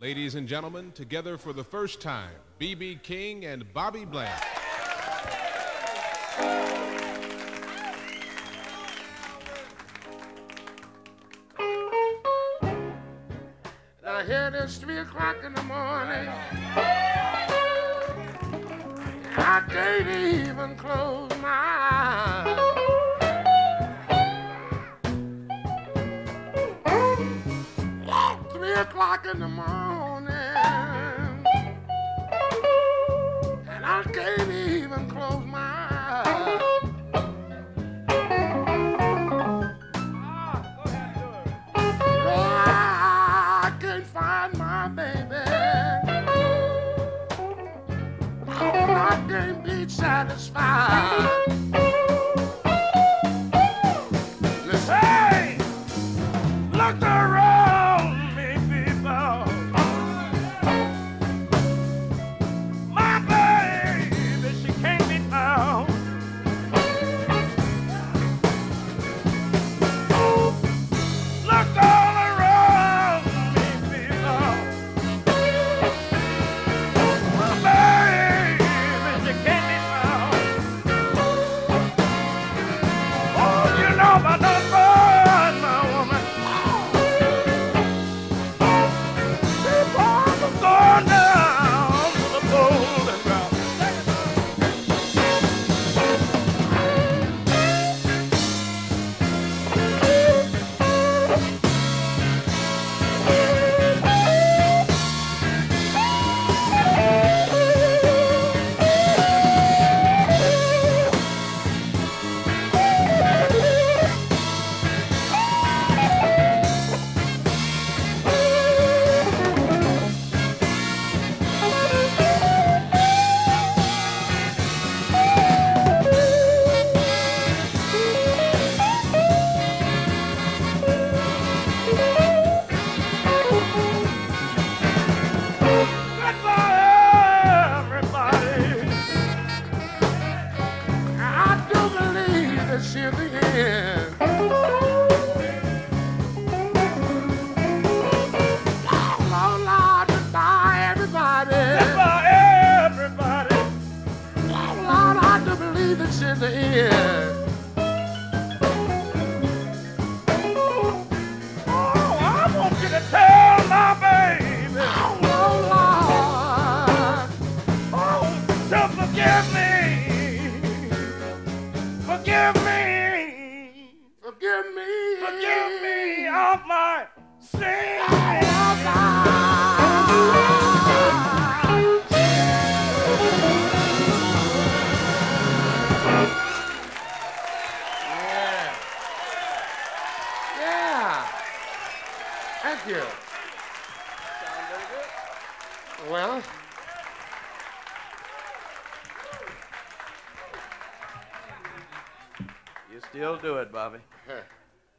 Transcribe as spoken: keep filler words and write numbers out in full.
Ladies and gentlemen, together for the first time, B B King and Bobby Bland. I hear it's three o'clock in the morning. I can't even close my eyes. Three o'clock in the morning, and I can't even close my eyes. I can't find my baby. I can't be satisfied. Listen, hey, look around me, people. My baby, she can't be found. Look all around me, people. My baby, she can't be found. Oh, you know I don't find my woman. People are going down to the golden ground. Goodbye, everybody. I do believe that she'll be in. Oh, Lord, goodbye, everybody. Goodbye, everybody. Oh, Lord, I do believe that she'll be in. Oh, I want you to tell my baby. Oh, Lord. Oh, to forgive me. Forgive me. Forgive me. Forgive me of my sin. Yeah. Yeah. Thank you. Sound very good. Well, You still do it, Bobby. huh.